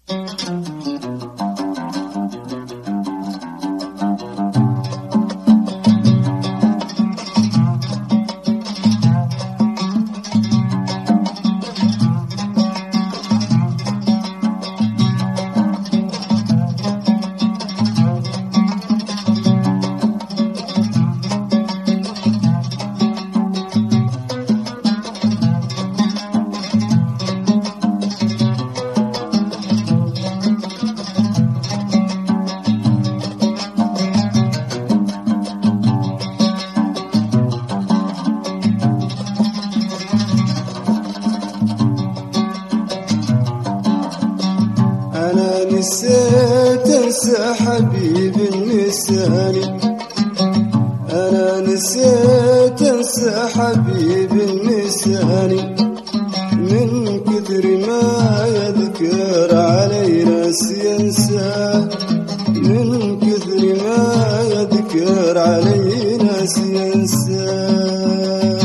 نسيت انسى حبيبي النساني، انا نسيت انسى حبيبي النساني، من كثر ما يذكر علي ناس ينساه، من كثر ما يذكر علي ناس ينساه.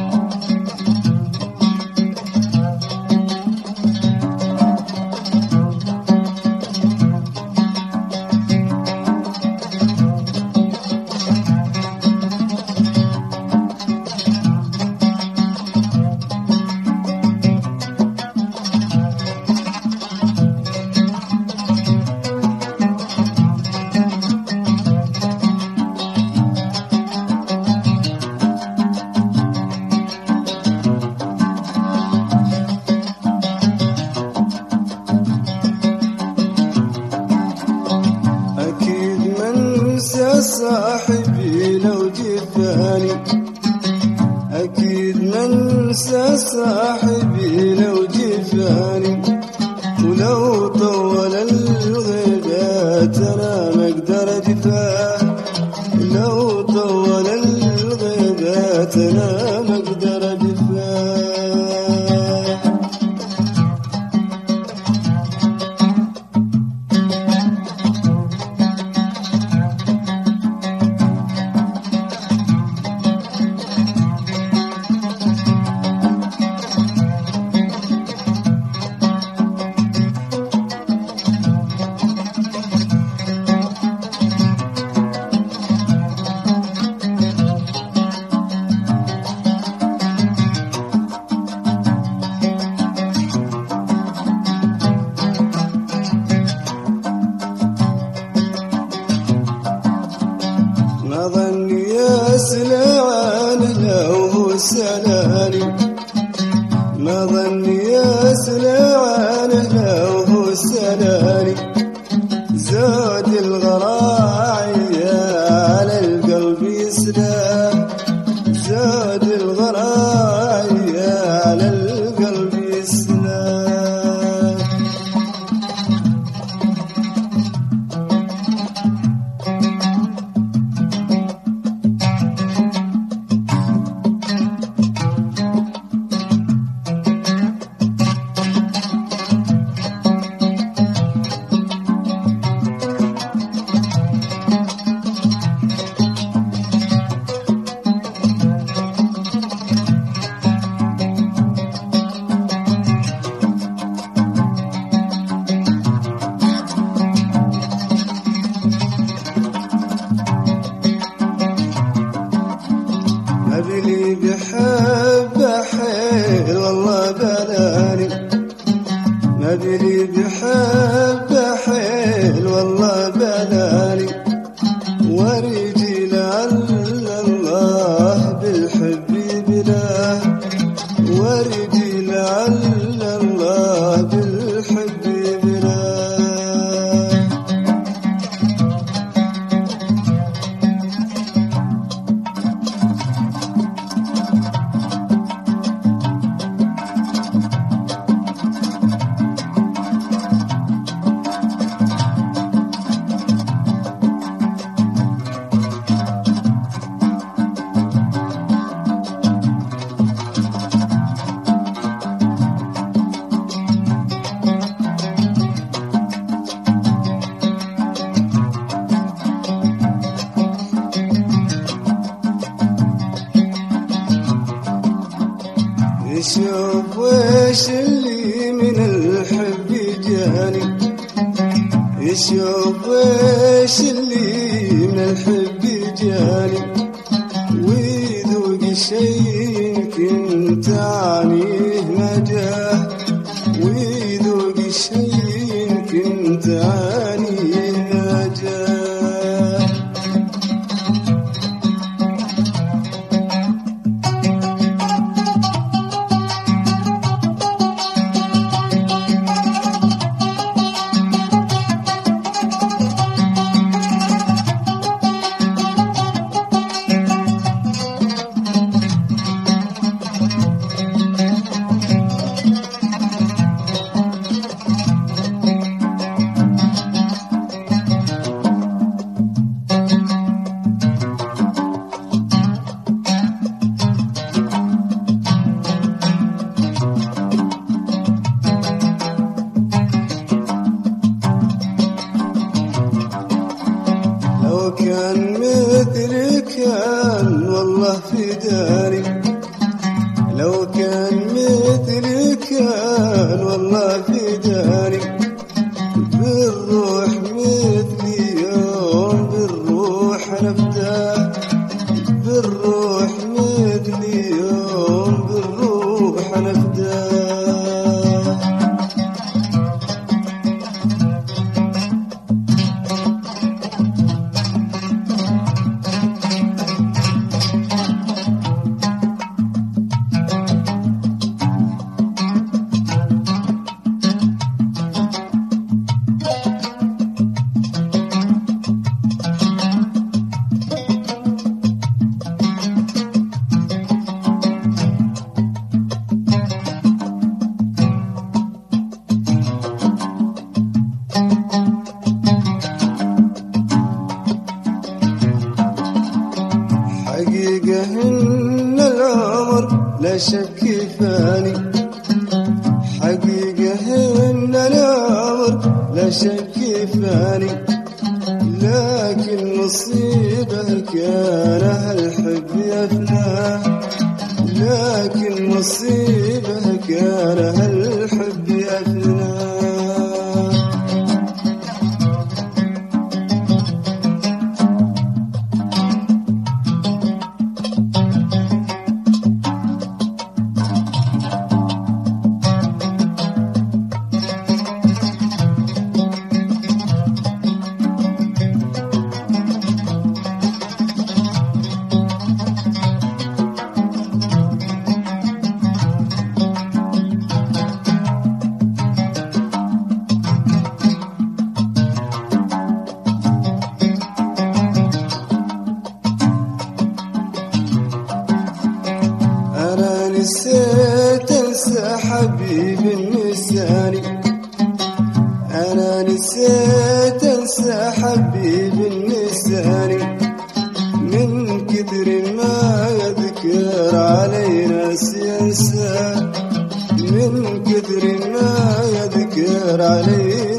صاحبي لو جفاني، أكيد ننسى صاحبي لو جفاني، ولو طول الغيبات أنا ما أقدر أجفاه، لو طول الغيبات أنا ما أقدر أجفاه. ما ظني يسلعني لو هو سلاني، ما ظني يسلعني لو هو سلاني، زاد الغراعي على القلب يسلاه، زاد الغراعي على القلب يسلاه. اللي بحب حيل والله بلاني، ما اللي بحب حيل والله بلاني، ورجي لعل الله بالحب بلاه، ورجي لعل الله بالحب بلاه. شوف وش اللي من الحب جاني، يشوف ويش اللي من الحب جاني ويذوق شي يمكن تعانيه ما جاه ويذوق شي يمكن تعانيه ما جاه. لو كان مثلي كان والله في داري لو كان مثلي كان والله في داري بالروح مثلي يوم بالروح نفداه بالروح مثلي يوم بالروح نفداه. حقيقة إن العمر لا شك فاني حقيقة إن العمر لا شك فاني لكن نصيبه كان هالحب يفناه لكن نصيبه كان هالحب يفناه. نسيت انسى حبيبي النساني انا نسيت انسى حبيبي النساني من كثر ما يذكر علي ناس ينسى من كثر ما يذكر علي